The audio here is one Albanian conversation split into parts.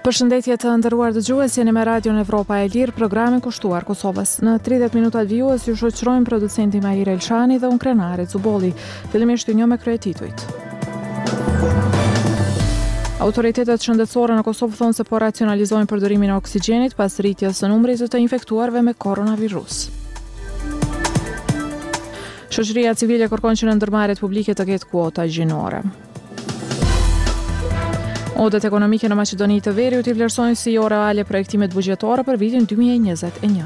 Përshëndetje të nderuar dëgjues, jeni me Radion Evropa e Lirë, programin kushtuar Kosovës. Në 30 minuta vijues ju shoqërojmë producenti Mahir Elshani dhe unë Krenare Zuboli. Fillimisht një me kryetitujt. Autoritetet shëndetësore në Kosovë thonë se po racionalizojnë përdorimin e oksigjenit pas rritjes së numrit të infektuarve me koronavirus. Shoqëria civile kërkon që në ndërmarrjet publike të ketë kuota gjinore. Odet ekonomike në Maqedoni të Veriut i vlerësojnë si jo reale projektimet buxhetore për vitin 2021.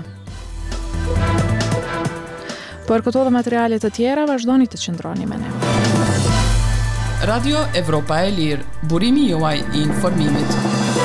Për këto dhe materialet të tjera, vazhdoni të qëndroni me ne. Radio Evropa e Lirë, burimi juaj i informimit.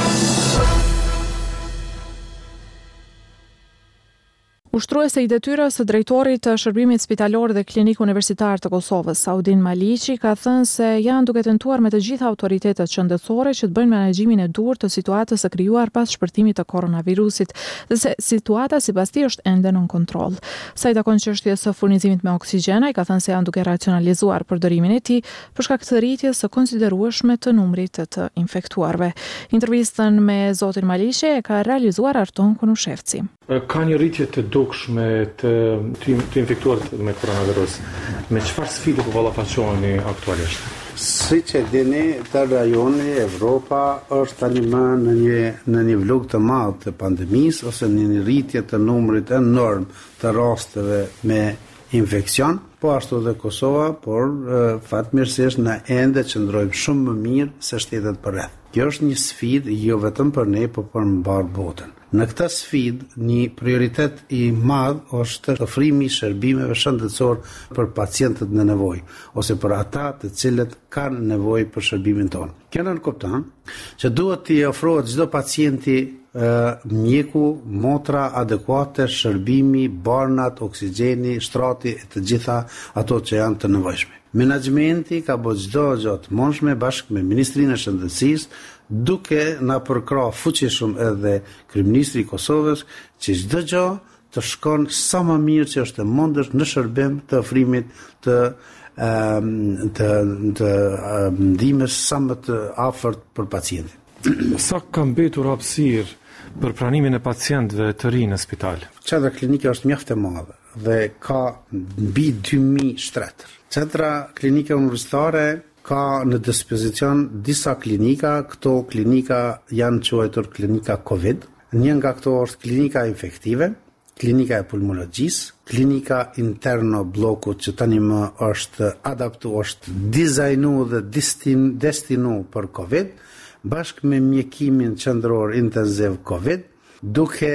Ushtruese i detyrës së drejtorit të shërbimit spitalor dhe klinik universitar të Kosovës, Audin Maliqi, ka thënë se janë duke tentuar me të gjitha autoritetet shëndetësore që të bëjnë menaxhimin e dur të situatës së krijuar pas shpërtimit të koronavirusit, dhe se situata sipas tij është ende nën kontroll. Sa i takon çështjes së furnizimit me oksigjen, ai ka thënë se janë duke racionalizuar përdorimin e tij për shkak të rritjes së konsiderueshme të numrit të infektuarve. Intervistën me zotin Maliqi e ka realizuar Arton Kunushevci. Ka një rritje të dukshme të infektuarit me koronavirus. Me çfarë sfide po ballafaqoheni aktualisht? Siç e dini, të rajoni Evropa është tani më në një vlog të madh të pandemisë ose në një rritje të numrit enorm të rasteve me infekcion, po ashtu dhe Kosova, por fatmirësisht na ende qëndrojmë shumë më mirë se shtetet përreth. Kjo është një sfidë jo vetëm për ne, por për mbar botën. Në këtë sfidë, një prioritet i madh është ofrimi i shërbimeve shëndetësor për pacientët në nevojë ose për ata të cilët kanë nevojë për shërbimin tonë. Kjo nënkupton që duhet t'i ofrohet çdo pacienti mjeku, motra adekuate, shërbimi, barnat, oksigjeni, shtrati e të gjitha ato që janë të nevojshme. Menaxhimenti ka bërë çdo gjë të mundshme bashkë me Ministrinë e Shëndetësisë, duke na përkrah fuqishëm edhe kryeministri i Kosovës që çdo gjë të shkon sa më mirë që është e mundur në shërbim të ofrimit të ndihmës sa më të afërt për pacientin. Sa ka mbetur hapësirë për pranimin e pacientëve të rinë në spital? Qendra klinike është mjaft e madhe dhe ka mbi 2000 shtretër. Qendra klinike universitare ka në dispozicion disa klinika, këto klinika janë quajtur klinika COVID. Një nga këto është klinika infektive, klinika e pulmologjisë, klinika interno bloku që tani më është është dizajnuar dhe destinu për COVID, bashkë me mjekimin qendror intensiv COVID, duke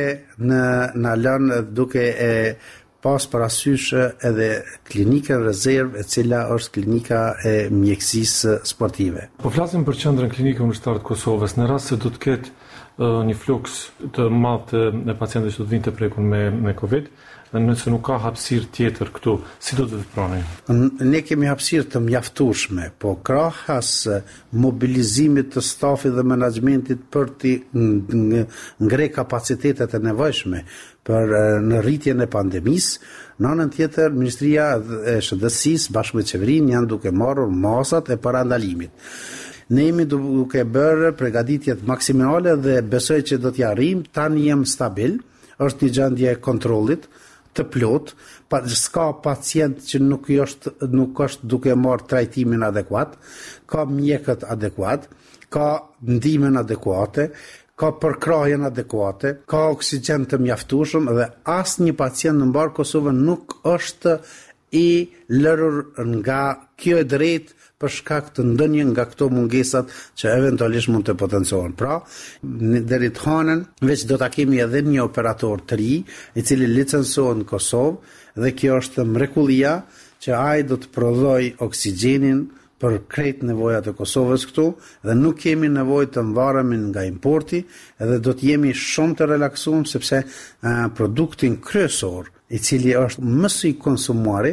e pas parasysh edhe klinikën rezervë e cila është klinika e mjekësisë sportive. Po flasim për qendrën klinike universitare të Kosovës, në rast se do të ketë një fluks të madh të pacientëve që do të vinë të prekur me COVID, dhe nëse nuk ka hapësirë tjetër këtu, si do të veproni? Ne kemi hapësirë të mjaftueshme, po krahas mobilizimit të stafit dhe menaxhmentit për të ngre kapacitetet e nevojshme për në rritjen e pandemisë, në anën tjetër Ministria e Shëndetësisë bashkë me qeverinë janë duke marrur masat e parandalimit. Ne jemi duke bërë përgatitjet maksimale dhe besoj që do t'ja arrijmë. Tani jam stabil, është një gjendje e kontrollit të plot, s'ka pacient që nuk është duke marrë trajtimin adekuat, ka mjekët adekuat, ka ndihmën adekuate, ka përkrahjen adekuate, ka oksigjen të mjaftueshëm dhe asnjë pacient në mbar Kosovën nuk është i lërur nga kjo e drejtë për shkak të ndonjë nga këto mungesat që eventualisht mund të potencohen. Pra, deri të hanën, veç do ta kemi edhe një operator të ri, i cili licencohet në Kosovë dhe kjo është mrekullia që ai do të prodhoj oksigjenin për krejt nevojat e Kosovës këtu dhe nuk kemi nevojë të mbaremi nga importi edhe do të jemi shumë të relaksuar sepse produktin kryesor i cili është më së konsumuari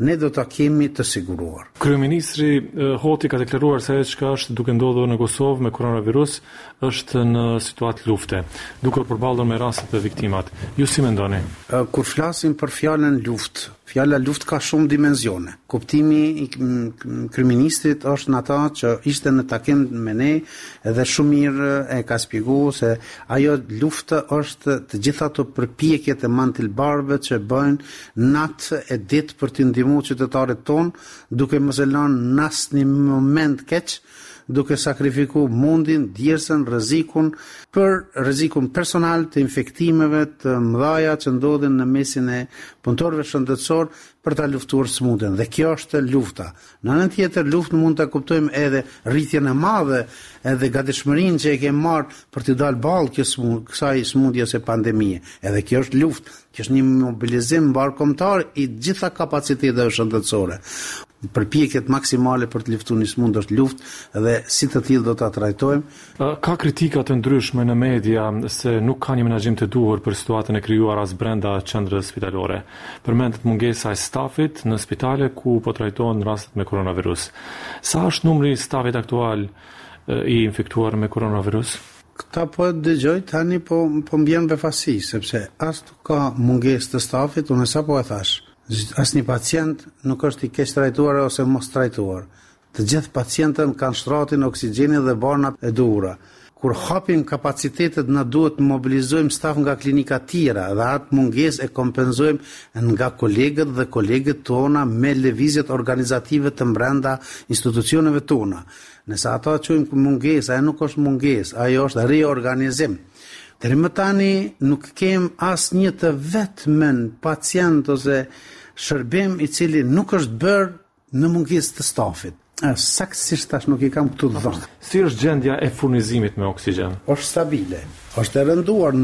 ne do ta kemi të siguruar. Kryeministri Hoti ka deklaruar se ajo çka është duke ndodhur në Kosovë me koronavirus është në situatë lufte, duke përballur me rastet e viktimat. Ju si mendoni? Kur flasim për fjalën luftë, fjala luftë ka shumë dimensione. Kuptimi i kryeministrit është në ata që ishte në takim me ne dhe shumë mirë e ka shpjeguar se ajo luftë është të gjitha ato përpjekjet e mantilbarëve që bëjnë natë e ditë për të ndihmuar qytetarët tonë, duke mos e lënë në asnjë moment keq, duke sakrifiku mundin, djersën, rrezikun personal të infektimeve të mëdha që ndodhin në mesin e punëtorëve shëndetësor për ta luftuar smundjen. Dhe kjo është lufta. Në anën tjetër, luftën mund ta kuptojmë edhe rritjen e madhe edhe gatishmërinë që e kemi marrë për të dalë ballë kësaj smundje ose pandemie. Edhe kjo është luftë, kjo është një mobilizim mbarkombëtar i gjitha kapaciteteve shëndetësore. Përpjekjet maksimale për të luftuar një smundje është luftë dhe si të tillë do ta trajtojmë. Ka kritika të ndryshme në media se nuk ka një menaxhim të duhur për situatën e krijuar as brenda qendrës spitalore. Përmendet mungesa e stafit në spitale ku po trajtohen rastet me koronavirus. Sa është numri i stafit aktual i infektuar me koronavirus? Këta po dëgjoj tani po mbjen befasi, sepse as ka mungesë të stafit, unë sapo e thash. Asnjë pacient nuk është i keq trajtuar ose mos trajtuar. Të gjithë pacientët kanë shtratin, oksigjenin dhe barnat e duhura. Kur hapim kapacitetet, na duhet të mobilizojmë staf nga klinika tjera dhe atë mungesë e kompenzojmë nga kolegët dhe kolegët tona me lëvizjet organizative të brenda institucioneve tona. Nëse ata quajmë mungesë, ajo nuk është mungesë, ajo është reorganizim. Deri më tani nuk kem asnjë të vetmen pacient ose shërbim i cili nuk është bërë në mungesë të stafit. Saktësisht tash nuk i kam këtu të dhënë. Si është gjendja e furnizimit me oksigjen? Është stabile. Është e rënduar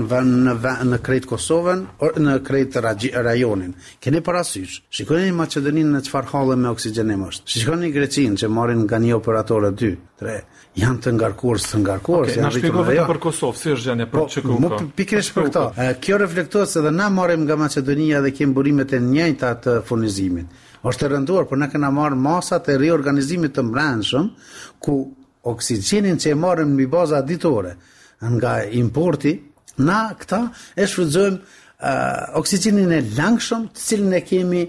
në krejt Kosovën, në krejt rajonin. Keni parasysh. Shikoni Maqedoninë në çfarë halli me oksigjenim është. Shikoni Greqinë që marrin nga një operator 2, 3. Janë të ngarkuar. Okay, na shpjegoj vetëm për Kosovë, si është gjendja për ÇKU? Pikërisht për këtë. Kjo reflektohet se edhe na marrim nga Maqedonia dhe kemi burimet e njëjta të furnizimit. Është e rënduar, por na kanë marrë masat e riorganizimit të brendshëm, ku oksigjenin që e marrim mbi baza ditore nga importi, na këta e shfrytëzojmë oksigjenin e langshëm, të cilin e kemi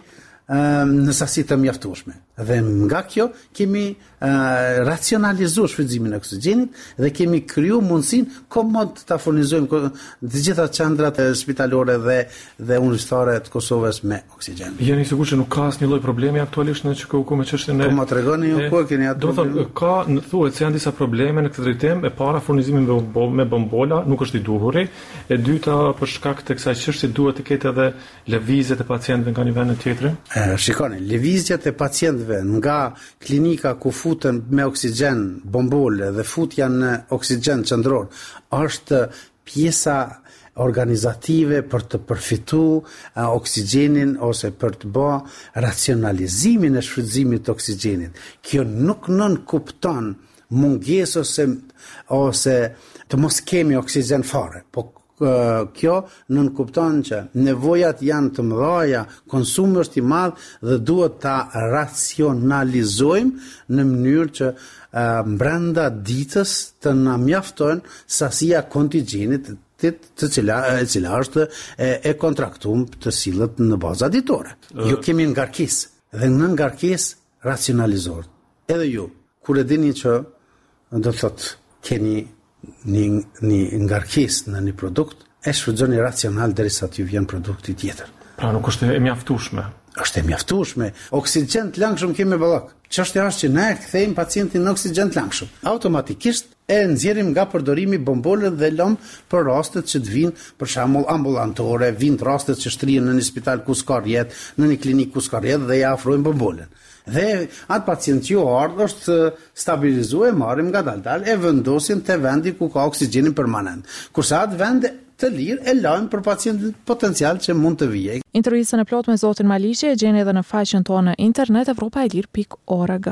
në sasi të mjaftueshme. Dhe nga kjo kemi racionalizuar shfrytëzimin e oksigjenit dhe kemi krijuar mundësinë komod ta furnizojmë të gjitha qendrat spitalore dhe universitare të Kosovës me oksigjen. Jeni sigurt që nuk ka asnjë lloj problemi aktualisht në ÇKU me çështjen e... Po ma tregoni ju ku keni atë. Do të thonë ka thuhet se janë disa probleme në këtë drejtim. E para, furnizimi me bombola nuk është i duhuri. E dyta, për shkak të kësaj çështje duhet të ketë edhe lëvizjet e pacientëve nga një vend në tjetrin. Shikoni, lëvizjet e pacientëve nga klinika ku futen me oksigjen bombole dhe futja në oksigjen qendror është pjesa organizative për të përfituar oksigjenin ose për të bërë racionalizimin e shfrytëzimit të oksigjenit. Kjo nuk nënkupton mungesë ose të mos kemi oksigjen fare, po kjo nënkupton që nevojat janë të mëdha, konsumi është i madh dhe duhet ta racionalizojmë në mënyrë që brenda ditës të na mjaftojnë sasia kontingjenit e cila është e kontraktuar të sillet në baza ditore. Ju kemi ngarkesë dhe në ngarkesë racionalizor. Edhe ju, kur e dini që do thotë keni një ngarkesë në një produkt, e shfrytëzoni racional derisa t'ju vjen produkti tjetër. Pra nuk është e mjaftueshme. Është e mjaftueshme. Oksigjen të langshëm kemi ballak. Çështja është që ne kthejmë pacientin në oksigjen të langshëm. Automatikisht e nxjerrim nga përdorimi bombolën dhe lëm për rastet që të vinë, për shembull ambulantore, vinë rastet që shtrihen në një spital ku s'ka rjet, në një klinikë ku s'ka rjet dhe ja ofrojmë bombolën. Dhe atë pacient që është stabilizuar, marrim nga dal e vendosin te vendi ku ka oksigjenin permanent. Kurse atë vend të lirë e lajmë për pacientin potencial që mund të vijë. Intervistën e plot me zotin Maliqi e gjeni edhe në faqen tonë në internet evropaelir.org.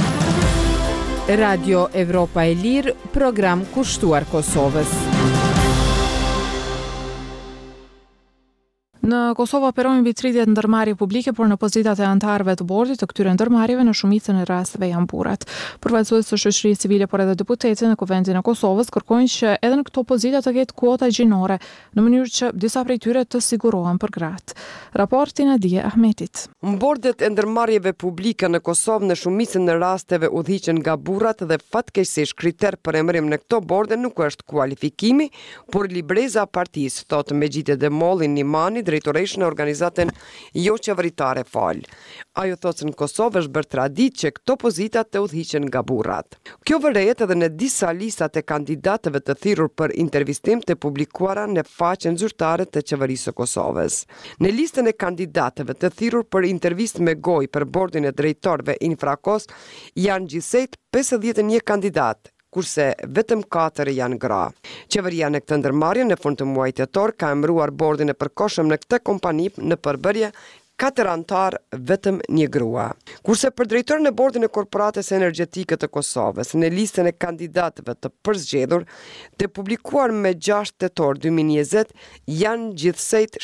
Radio Evropa e Lirë, program kushtuar Kosovës. Në Kosovë operojnë mbi 30 ndërmarrje publike, por në pozitat e anëtarëve të bordit të këtyre ndërmarrjeve në shumicën e rasteve janë burrat. Përfaqësues të shoqërisë civile por edhe deputetët në Kuvendin e Kosovës kërkojnë që edhe në këto pozita të ketë kuota gjinore, në mënyrë që disa prej tyre të sigurohen për gratë. Raporti Nadia Ahmetit. Bordet e ndërmarrjeve publike në Kosovë në shumicën e rasteve udhëhiqen nga burrat dhe fatkeqësisht kriter për emërim në këto borde nuk është kualifikimi, por libreza partisë, thotë Mejide Demolli Nimani, drejtoreshë në organizatën jo qeveritare FAL. Ajo thotë se në Kosovë është bërë traditë që këto pozita të udhëhiqen nga burrat. Kjo vërehet edhe në disa listat e kandidatëve të thirrur për intervistim të publikuara në faqen zyrtare të qeverisë së Kosovës. Në listën e kandidatëve të thirrur për intervistë me gojë për bordin e drejtorëve Infrakos janë gjithsej 51 kandidatë, kurse vetëm 4 janë gra. Qeveria në këtë ndërmarrje në fund të muajit tetor ka emëruar bordin e përkohshëm në këtë kompani në përbërje 4 antar, vetëm një grua. Kurse për drejtorin e bordin e Korporatës Energjetike të Kosovës, në listën e kandidatëve të përzgjedhur, të publikuar me 6 tetor 2020, janë gjithsej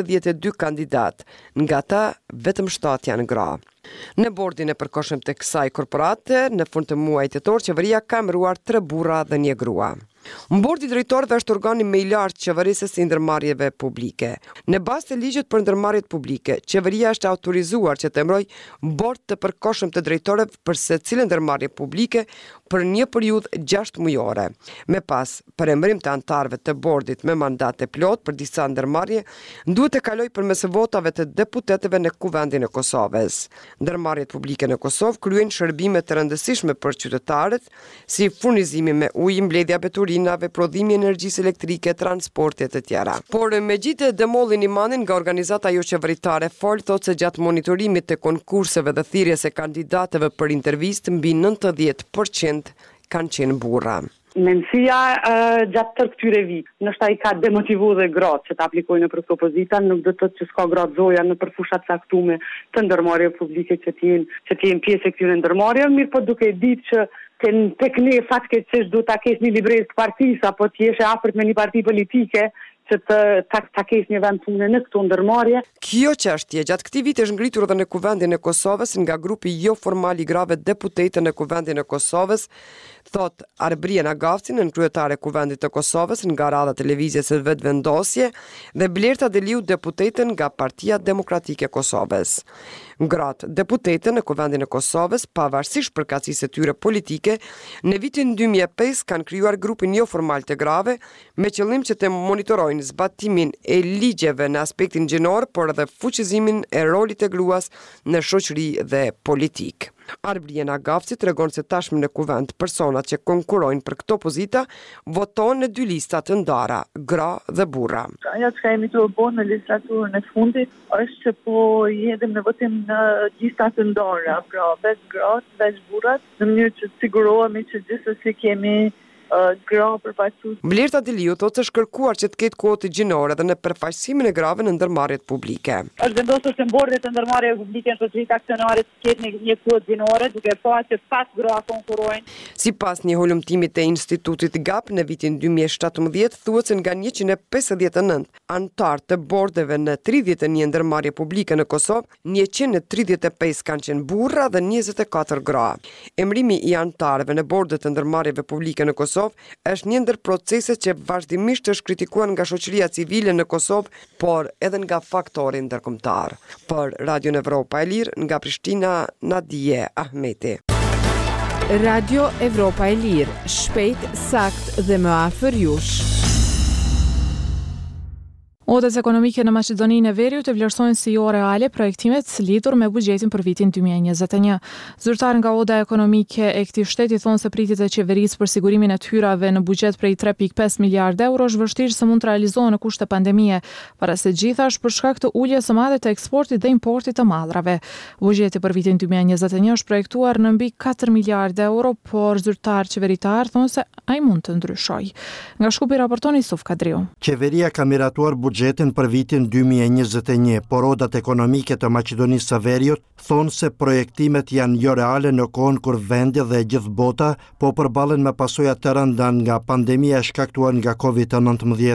72 kandidat, nga ta vetëm 7 janë gra. Në bordin e përkohshëm të kësaj korporate, në fund të muajit tetor, qeveria ka emëruar 3 burra dhe një grua. Bordi i drejtorëve është organi më i lartë qeverisës së ndërmarrjeve publike. Në bazë të ligjit për ndërmarrjet publike, qeveria është autorizuar që të emërojë bord të përkohshëm të drejtorëve për secilën ndërmarrje publike për një periudhë 6 mujore. Me pas për emërim të anëtarëve të bordit me mandat të plot për disa ndërmarrje, duhet të kalojë përmes votave të deputetëve në Kuvendin e Kosovës. Ndërmarrjet publike në Kosovë kryejnë shërbime të rëndësishme për qytetarët, si furnizimi me ujë, mbledhja veturinave, prodhimi energjisë elektrike, transporte të tjera. Por Mejide Demolli Nimani nga organizata jo qeveritare FAL thotë se gjatë monitorimit të konkurseve dhe thirrjes së kandidatëve për intervistë, mbi 90% kanë qenë burra. Mendësia gjatë tërë këtyre vit, nështë i ka demotivu dhe gratë që të aplikojnë për këto pozita, nuk do të thotë që s'ka gratë zoja në përfushat caktume të ndërmarrjeve publike që t'jenë pjesë e këtyre ndërmarrjeve, mirë po duke ditë që tek ne fatkeqësisht duhet ta kesh një librezë të partisë apo të jesh e afërt me një parti politike që ta kesh një vend pune në këto ndërmarrje. Kjo çështje gjatë këtij viti është ngritur edhe në Kuvendin e Kosovës nga grupi jo formal i grave deputete në Kuvendin e Kosovës, thot Arbriena Gavci, kryetare e Kuvendit të Kosovës nga radha televizjes së Vetvendosje, dhe Blerta Deliu, deputete nga Partia Demokratike e Kosovës. Gratë deputete në Kuvendin e Kosovës, pavarësisht përkatësisë së tyre politike, në vitin 2005 kanë krijuar grupin jo formal të grave me qëllim që të monitorojnë zbatimin e ligjeve në aspektin gjinor, por edhe fuqizimin e rolit të gruas në shoqëri dhe politik. Arbriena Gavci tregon se tashmë në kuvend personat që konkurrojnë për këto pozita votojnë në 2 lista të ndara, gra dhe burra. Ajo që kemi të bënë në listraturën e fundit është që po jedhim në votim në lista të ndara, pra veç gratë, veç burrat, në mënyrë që të sigurohemi që gjithsesi kemi gra përfaqësues. Blerta Deliu thotë se kërkuar që të ketë kuotë gjinore dhe në përfaqësimin e grave në ndërmarrjet publike. Është vendosur që në bordet të ndërmarrjeve publike në shoqëritë aksionare të ketë një kuotë gjinore, duke parë që 5 gra konkurrojnë. Sipas një hulumtimi të Institutit GAP në vitin 2017, thuhet se nga 159 antar të bordeve në 31 ndërmarrje publike në Kosovë, 135 kanë qenë burra dhe 24 gra. Emërimi i antarëve në bordet të ndërmarrjeve publike në Kosovë është një ndër proceset që vazhdimisht është kritikuar nga shoqëria civile në Kosovë, por edhe nga faktori ndërkombëtar. Për Radio Evropa e Lirë, nga Prishtina, Nadia Ahmeti. Radio Evropa e Lirë, shpejt, sakt dhe më afër jush. Odet ekonomike në Maqedoninë e Veriut e vlerësojnë si jo reale projektimet lidhur me buxhetin për vitin 2021. Zyrtar nga Oda ekonomike e këtij shteti thonë se pritjet e qeverisë për sigurimin e të hyrave në buxhet prej 3.5 miliardë euro është vështirë se mund të realizohen në kushte pandemie, para se gjithashtu për shkak të uljes së madhe të eksportit dhe importit të mallrave. Buxheti për vitin 2021 është projektuar në mbi 4 miliardë euro, por zyrtar qeveritar thonë se ai mund të ndryshojë. Nga Shkupi raporton Yusuf Kadriu. Qeveria ka miratuar buxhetin për vitin 2021, por odat ekonomike të Maqedonisë së Veriut thonë se projektimet janë jo reale në kohën kur vendi dhe gjithë bota po përballen me pasojat të rënda nga pandemia e shkaktuar nga COVID-19.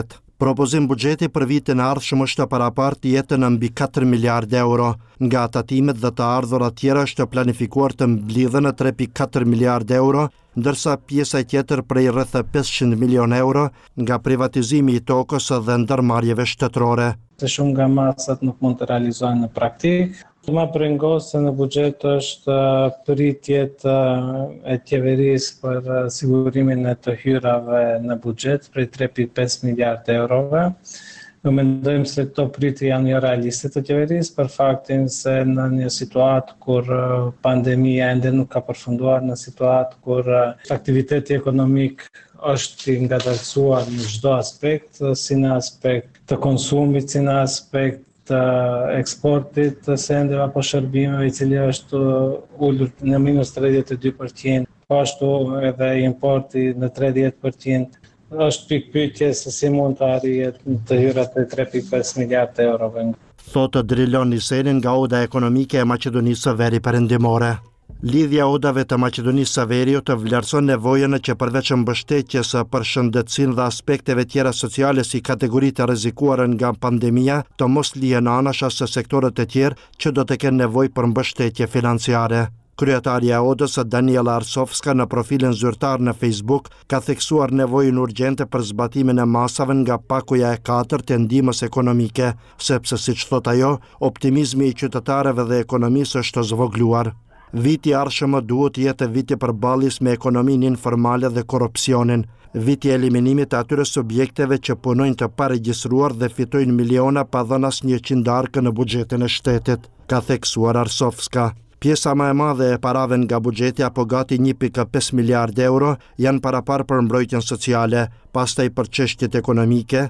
Propozim buxheti për vitin e ardhshëm është të parapartë jetë në mbi 4 miliardë euro. Nga tatimet dhe të ardhurat tjera është planifikuar të mblidhen në 3.4 miliardë euro, ndërsa pjesa tjetër prej rreth 500 milion euro nga privatizimi i tokës dhe ndërmarrjeve shtetërore. Të shumë nga masat nuk mund të realizohen në praktikë. Më pringosë në buxhet është pritjet e qeverisë për sigurimin e të hyrave në buxhet prej 3.5 miliardë eurove. Ne mendojmë se këto pritje janë jo realiste të qeverisë për faktin se në një situatë kur pandemia ende nuk ka përfunduar, në situatë kur aktiviteti ekonomik është i ngadalësuar në çdo aspekt, si në aspekt të konsumit, si në aspekt të eksportit të sendeve apo shërbimeve, i cili është ulur në minus 32%, po ashtu edhe importi në 30%. Është pikpyetje se si mund të arrihet të hyrat e 3.5 miliardë eurove. Thotë Drilon Niseni nga Oda Ekonomike e Maqedonisë së Veri Perëndimore. Lidhja odave të Maqedonisë së Veriut të vlerëson nevojën që përveç mbështetjes për shëndetësinë dhe aspekteve tjera sociale si kategoritë rrezikuara nga pandemia, të mos lihen anash as sektorët e tjerë që do të kenë nevojë për mbështetje financiare. Kryetaria e Odës, Daniela Arsovska, në profilin zyrtar në Facebook, ka theksuar nevojën urgjente për zbatimin e masave nga pakuja e 4 të ndihmës ekonomike, sepse siç thot ajo, optimizmi i qytetarëve dhe ekonomisë është zvogluar. Viti i ardhshëm duhet të jetë viti përballjes me ekonominë informale dhe korrupsionin, viti i eliminimit të atyre subjekteve që punojnë të paregjistruar dhe fitojnë miliona pa dhënë asnjë qindarkë në buxhetin e shtetit, ka theksuar Arsovska. Pjesa më e madhe e parave nga buxheti apo gati 1.5 miliardë euro janë parapar për mbrojtjen sociale, pastaj për çështjet ekonomike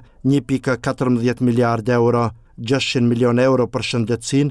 1.14 miliardë euro, 600 milion euro për shëndetësinë,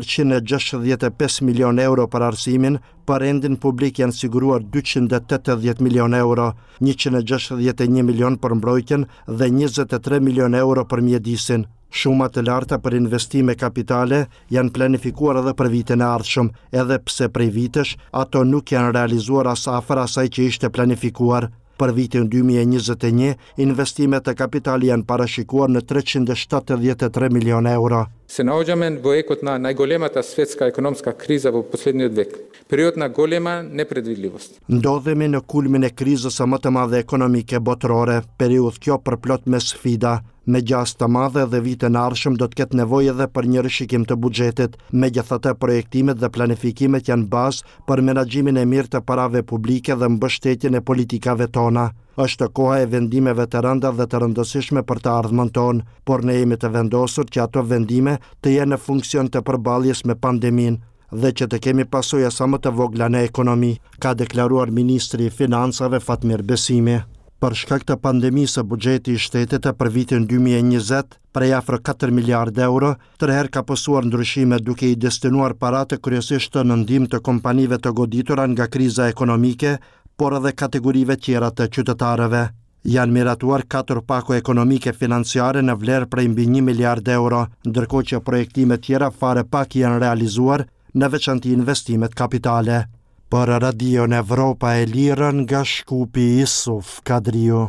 465 milion euro për arsimin, për rendin publik janë siguruar 280 milion euro, 161 milion për mbrojtjen dhe 23 milion euro për mjedisin. Shumë të larta për investime kapitale janë planifikuar edhe për vitin e ardhshëm, edhe pse prej vitesh ato nuk janë realizuar as afër asaj që ishte planifikuar. Për vitin 2021, investimet e kapitali janë parashikuar në 373 milion euro. Se naođame dvojekot na najgolемата svetska ekonomska kriza u posljednjih vek. Period na golema nepredvidljivost. Ndodhemi në kulmin e krizës së më të madhe ekonomike botërore, periudhë kjo përplot me sfida. Me gjas të madhe dhe vitin e ardhshëm do të ketë nevojë edhe për një rishikim të buxhetit. Megjithatë, projektimet dhe planifikimet janë bazë për menaxhimin e mirë të parave publike dhe mbështetjen e politikave tona. Është koha e vendimeve të rënda dhe të rëndësishme për të ardhmen tonë, por ne jemi të vendosur që ato vendime të jenë në funksion të përballjes me pandeminë dhe që të kemi pasoja sa më të vogla në ekonomi, ka deklaruar Ministri i Financave Fatmir Besimi. Për shkak të pandemisë, buxheti i shtetit për vitin 2020 prej afër 4 miliardë euro, tërherë ka pësuar ndryshime duke i destinuar paratë kryesisht në ndihmë të kompanive të goditura nga kriza ekonomike, por edhe kategorive tjera të qytetarëve. Janë miratuar 4 pako ekonomike financiare në vlerë prej mbi 1 miliardë euro, ndërkohë që projektime tjera fare pak janë realizuar, në veçanti investimet kapitale. Për Radion Evropa e Lirë nga Shkupi Isuf Kadriu.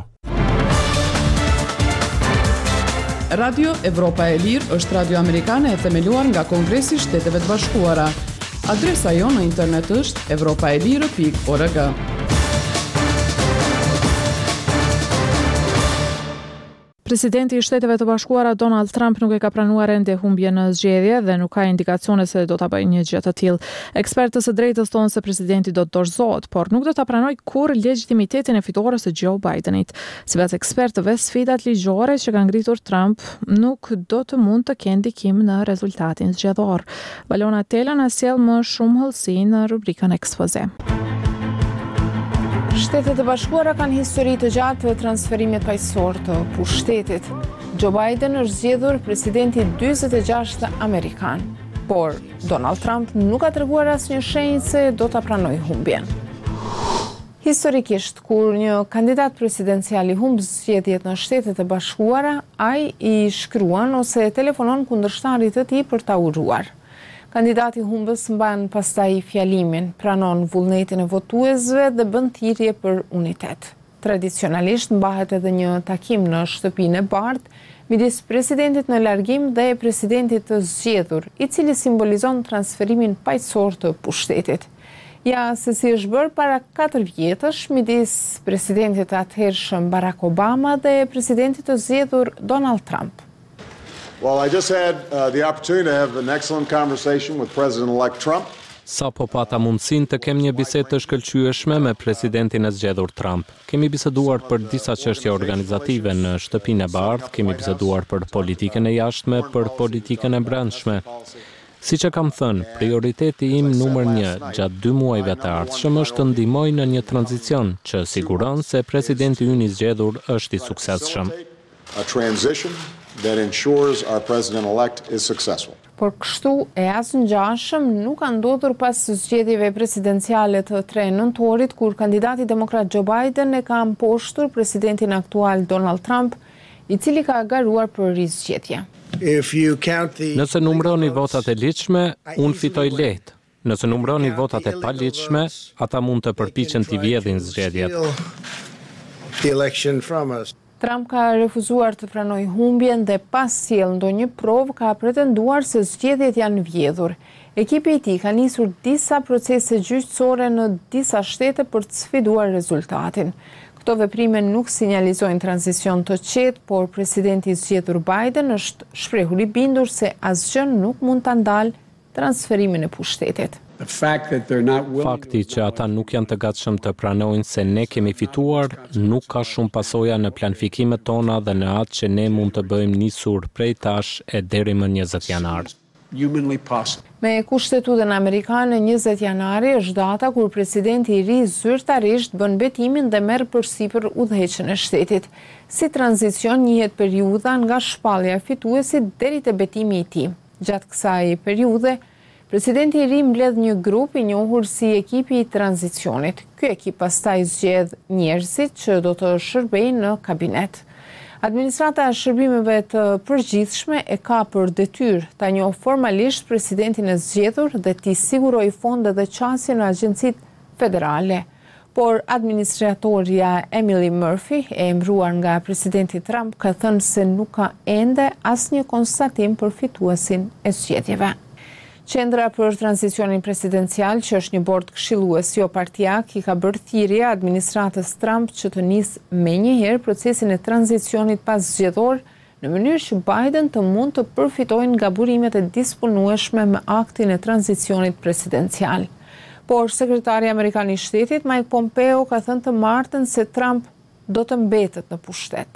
Radio Evropa e Lirë është radio amerikane e themeluar nga Kongresi i Shteteve të Bashkuara. Adresa jonë në internet është europaelire.org. Presidenti i Shteteve të Bashkuara Donald Trump nuk e ka pranuar ende humbjen në zgjedhje dhe nuk ka indikacione se do ta bëjë një gjë të tillë. Ekspertët së drejtës thonë se presidenti do të dorëzohet, por nuk do ta pranojë kurrë legitimitetin e fitores së Joe Bidenit. Sipas ekspertëve, sfidat ligjore që ka ngritur Trump nuk do të mund të kenë ndikim në rezultatin zgjedhor. Valona Tela na sjell më shumë hollësi në rubrikën ekspoze. Shtetet e Bashkuara kanë histori të gjatë të transferimit paqësor të pushtetit. Joe Biden është zgjedhur presidenti 46 amerikan, por Donald Trump nuk ka treguar asnjë shenjë se do ta pranojë humbjen. Historikisht, kur një kandidat presidencial i humb zgjedhjet në Shtetet e Bashkuara, ai i shkruan ose telefonon kundërshtarit të tij për ta uruar. Kandidati humbës mban pastaj fjalimin, pranon vullnetin e votuesve dhe bën thirrje për unitet. Tradicionalisht mbahet edhe një takim në shtëpinë e Bardh midis presidentit në largim dhe presidentit të zgjedhur, i cili simbolizon transferimin paqësor të pushtetit. Ja se si është bërë para 4 vjetësh midis presidentit atëhershëm Barack Obama dhe presidentit të zgjedhur Donald Trump. Well, I just had the opportunity to have an excellent conversation with President-elect Trump. Sa po pata mundësin të kem një bisedë të shkëlqyeshme me presidentin e zgjedhur Trump. Kemi biseduar për disa çështje organizative në shtëpinë e Bardh, kemi biseduar për politikën e jashtme, për politikën e brendshme. Siç e kam thënë, prioriteti im numër 1 gjatë 2 muajve të ardhshëm është të ndihmoj në një tranzicion që siguron se presidenti ynë i zgjedhur është i suksesshëm. A transition that ensures our president-elect is successful. Por kështu e asnjëjashëm nuk ka ndodhur pas zgjedhjeve presidenciale të 3 nëntorit, kur kandidati demokrat Joe Biden e ka mposhtur presidentin aktual Donald Trump, i cili ka garuar për rizgjedhje. Nëse numëroni votat e ligjshme, unë fitoj lehtë. Nëse numëroni votat e paligjshme, ata mund të përpiqen t'i vjedhin zgjedhjet. Trump ka refuzuar të pranoj humbjen dhe pas sjell ndonjë provë ka pretenduar se zgjedhjet janë vjedhur. Ekipi i tij ka nisur disa procese gjyqësore në disa shtete për të sfiduar rezultatin. Këto veprime nuk sinjalizojnë tranzicion të qetë, por presidenti i zgjedhur Biden është shprehur i bindur se asgjë nuk mund ta ndalë transferimin e pushtetit. Fakti që ata nuk janë të gatshëm të pranojnë se ne kemi fituar, nuk ka shumë pasoja në planifikimet tona dhe në atë që ne mund të bëjmë nisur prej tash e deri më 20 janar. Me kushtetuesen amerikane, 20 janari është data kur presidenti i ri zyrtarisht bën betimin dhe merr përsipër udhëheqjen e shtetit. Si tranzicion njihet periudha nga shpallja e fituesit deri te betimi i tij. Gjatë kësaj periudhe, presidenti i ri mbledh një grup i njohur si ekipi i tranzicionit. Ky ekip pastaj zgjedh njerëzit që do të shërbejnë në kabinet. Administrata e shërbimeve të përgjithshme e ka për detyrë ta njohë formalisht presidentin e zgjedhur dhe t'i sigurojë fonde dhe qasje në agjencitë federale. Por administratorja Emily Murphy, e emëruar nga presidenti Trump, ka thënë se nuk ka ende asnjë konstatim për fituesin e zgjedhjeve. Qendra për tranzicionin presidencial, që është një bord këshillues jo partijak, i ka bërë thirrje administratës Trump që të nisë menjëherë procesin e tranzicionit pas zgjedhor, në mënyrë që Biden të mund të përfitojnë nga burimet e disponueshme me aktin e tranzicionit presidencial. Por sekretari amerikan i shtetit Mike Pompeo ka thënë të martën se Trump do të mbetet në pushtet.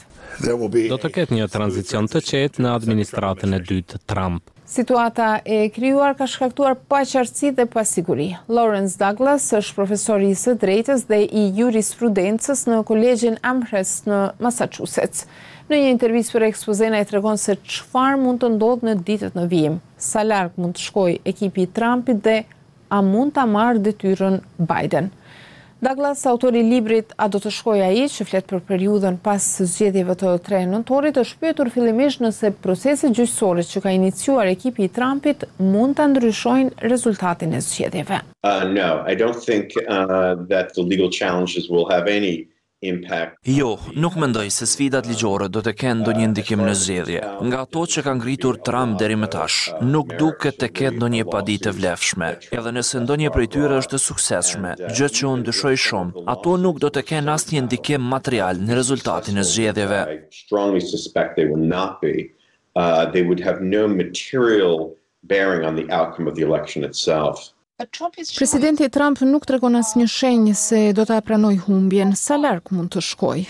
Do të ketë një tranzicion të qetë në administratën e dytë Trump. Situata e krijuar ka shkaktuar paqartësi dhe pasiguri. Lawrence Douglas është profesor i së drejtës dhe i jurisprudencës në Kolegjin Amherst në Massachusetts. Në një intervistë për Ekspozen ai tregon se çfarë mund të ndodhë në ditët në vijim, sa larg mund të shkojë ekipi i Trumpit dhe a mund ta marrë detyrën Biden. Douglas, autori i librit A do të shkojë ai, që flet për periudhën pas zgjedhjeve të 3 nëntorit, është pyetur fillimisht nëse proceset gjyqësore që ka iniciuar ekipi i Trumpit mund ta ndryshojnë rezultatin e zgjedhjeve. No, I don't think that the legal challenges will have any impact. Jo, nuk mendoj se sfidat ligjore do të kenë ndonjë ndikim në zgjedhje. Nga ato që ka ngritur Trump deri më tash, nuk duket të ketë ndonjë paditë vlefshme. Edhe nëse ndonjë prej tyre është e suksesshme, gjë që unë dyshoj shumë, ato nuk do të kenë asnjë ndikim material në rezultatin e zgjedhjeve. I strongly suspect they will not be. They would have no material bearing on the outcome of the election itself. Presidenti Trump nuk tregon asnjë shenjë se do ta pranojë humbjen, sa larg mund të shkojë.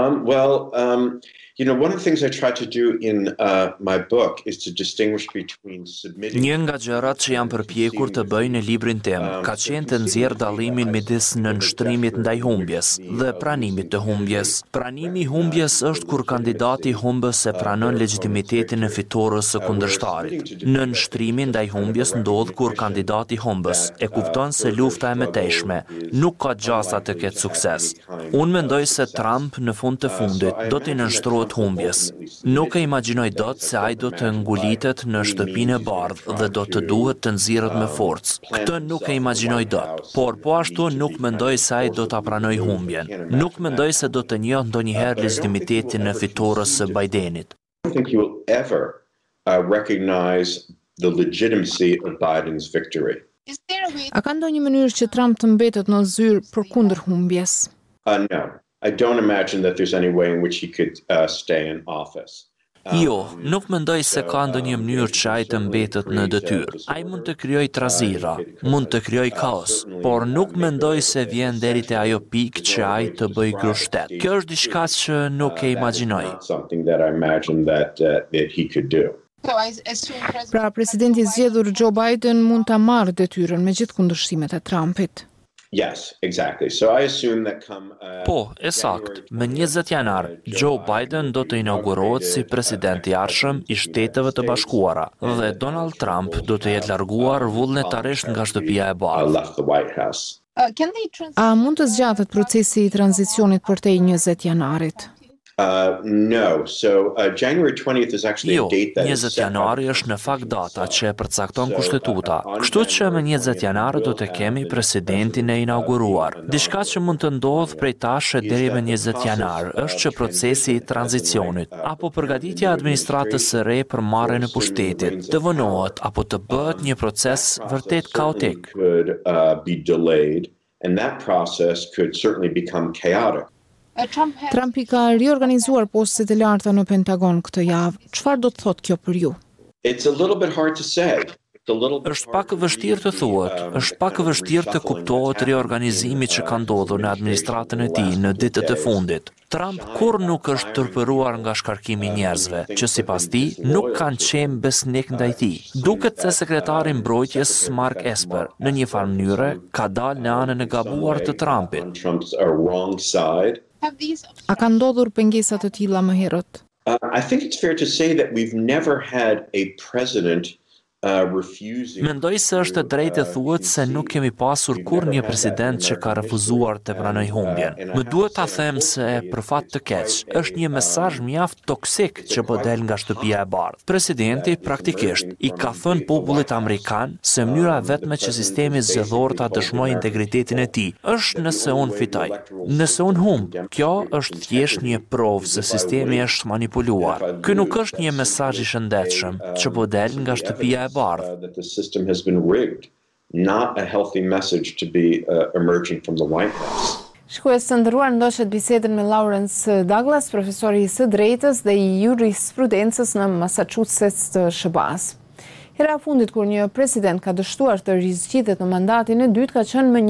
One of the things I try to do in my book is to distinguish between submitting. Një nga gjërat që jam përpjekur të bëj në librin tim ka qenë të nxjerr dallimin midis nënshtrimit ndaj humbjes dhe pranimit të humbjes. Pranimi i humbjes është kur kandidati humbës e pranon legitimitetin e fitores së kundërshtarit. Nënshtrimi ndaj humbjes ndodh kur kandidati humbës e kupton se lufta e mëtejshme nuk ka gjasa të ketë sukses. Unë mendoj se Trump në fund të fundit do t'i nënshtrohet periudhë të humbjes. Nuk e imagjinoj dot se ai do të ngulitet në shtëpinë e bardhë dhe do të duhet të nxirret me forcë. Këtë nuk e imagjinoj dot, por po ashtu nuk mendoj se ai do ta pranoj humbjen. Nuk mendoj se do të njohë ndonjëherë legitimitetin e fitores së Bidenit. I don't think you will ever recognize the legitimacy of Biden's victory. A ka ndonjë mënyrë që Trump të mbetet në zyrë përkundër humbjes? No, I don't imagine that there's any way in which he could stay in office. Jo, nuk mendoj se ka ndonjë mënyrë që ai të mbetet në detyrë. Ai mund të krijojë trazira, mund të krijojë kaos, por nuk mendoj se vjen deri te ajo pikë që ai të bëjë grushtet. Kjo është diçka që nuk e imagjinoj. Something that I imagine that he could do. Pra, presidenti zgjedhur Joe Biden mund ta marrë detyrën me gjithë kundërshtimet e Trumpit. Yes, exactly. So I assume that come Po, sakt. Me 20 janar, Joe Biden do të inaugurohet si president i ardhshëm i Shteteve të Bashkuara dhe Donald Trump do të jetë larguar vullnetarisht nga shtëpia e bardhë. A mund të zgjatet procesi i tranzicionit përtej 20 janarit? No. So January 20th is actually a date that 20 janari është në fakt data që e përcakton kushtetuta. Kështu që me 20 janar do të kemi presidentin e inauguruar. Diçka që mund të ndodhë prej tash deri me 20 janar është që procesi i tranzicionit apo përgatitja e administratës së re për marrjen e pushtetit të vënohet apo të bëhet një proces vërtet kaotik. Be delayed, and that process could certainly become chaotic. Trump I ka riorganizuar postet e larta në Pentagon këtë javë. Çfarë do të thotë kjo për ju? It's a little bit hard to say. Është pak vështirë të thuhet, është pak vështirë të kuptohet riorganizimi që ka ndodhur në administratën e tij në ditët e fundit. Trump kurrë nuk është tërpëruar nga shkarkimi I njerëzve, që sipas tij nuk kanë qenë besnik ndaj tij. Duket se sekretari I mbrojtjes Mark Esper në një farë mënyre ka dalë në anën e gabuar të Trumpit. A ka ndodhur pengesa të tilla më herët? I think it's fair to say that we've never had a president Mendoj se është e drejtë të thuhet se nuk kemi pasur kurrë një president që ka refuzuar të pranojë humbjen. Më duhet ta them se për fat të keq, është një mesazh mjaft toksik që po del nga shtëpia e bardhë. Presidenti praktikisht I ka thënë popullit amerikan se mënyra vetme që sistemi zgjedhor ta dëshmojë integritetin e tij është nëse unë fitoj. Nëse unë humb, kjo është thjesht një provë se sistemi është manipuluar. Ky nuk është një mesazh I shëndetshëm që po del nga shtëpia e that the system has been rigged, not a healthy message to be emerging from the White House. Shikues të nderuar, ndoqët bisedën me Lawrence Douglas, profesori I së drejtës dhe I jurisprudencës në Massachusetts të SHBA-s. Hera fundit kur një president ka dështuar të rizgjidhet në mandatin e dytë ka qenë më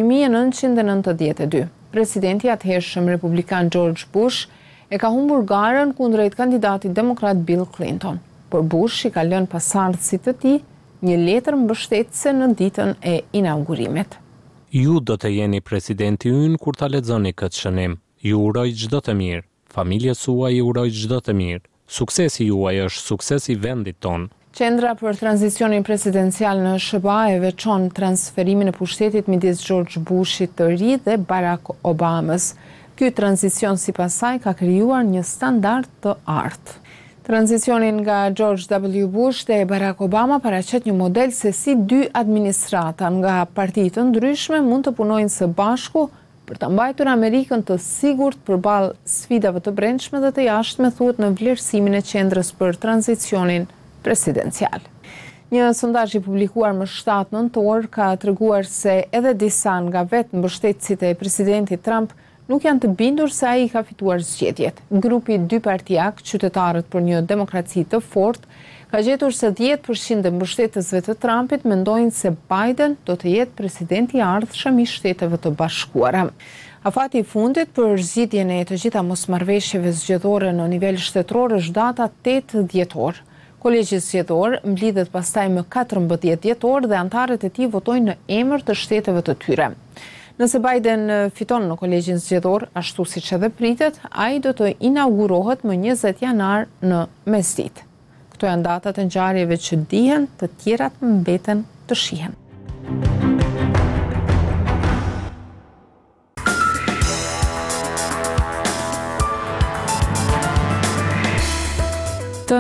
1992. Presidenti atëhershëm republikan George Bush e ka humbur garën kundrejt kandidatit demokrat Bill Clinton. Por Bush I ka lënë pasardhësit të tij një letër mbështetëse në ditën e inaugurimit. Ju do të jeni presidenti ynë kur ta lexoni këtë shënim. Ju uroj çdo të mirë. Familjes suaj ju uroj çdo të mirë. Suksesi juaj është suksesi I vendit ton. Qendra për tranzicionin presidencial në SHBA e veçon transferimin e pushtetit midis George Bushit të ri dhe Barack Obamës. Ky tranzicion sipas saj ka krijuar një standard të artë. Tranzicionin nga George W. Bush dhe Barack Obama paraqet një model se si dy administrata nga parti të ndryshme mund të punojnë së bashku për të mbajtur Amerikën të sigurt përballë sfidave të brendshme dhe të jashtme, thuhet në vlerësimin e qendrës për tranzicionin presidencial. Një sondazh I publikuar më 7 nëntor ka treguar se edhe disa nga vetë mbështetësit e presidentit Trump nuk janë të bindur se ai ka fituar zgjedhjet. Grupi dypartiak, qytetarët për një demokraci të fortë, ka gjetur se 10% e mbështetësve të Trumpit mendojnë se Biden do të jetë presidenti I ardhshëm I Shteteve të Bashkuara. Afati I fundit për zgjidhjen e të gjitha mosmarrveshjeve zgjedhore në nivel shtetëror është data 8 dhjetor. Kolegji zgjedhor mblidhet pastaj më 14 dhjetor dhe antarët e tij votojnë në emër të shteteve të tyre. Nëse Biden fiton në kolegjin zgjedhor, ashtu siç edhe pritet, ai do të inaugurohet më 20 janar në mesditë. Këto janë datat e ngjarjeve që dihen, të tjerat mbeten të shihen.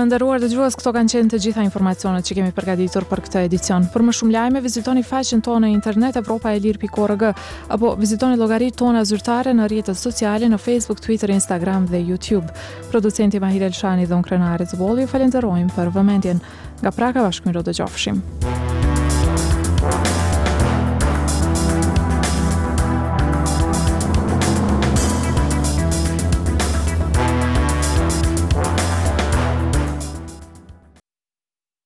nderuar dëgjues, këto kanë qenë të gjitha informacionet që kemi përgatitur për këtë edicion. Për më shumë lajme, vizitoni faqen tonë në internet evropaelir.org apo vizitoni llogaritë tona zyrtare në rrjetet sociale në Facebook, Twitter, Instagram dhe YouTube. Producenti Mahir Elshani dhe unë Krenare Zbolli ju falenderojmë për vëmendjen. Nga Praka, bashkëmirë do dëgjofshim.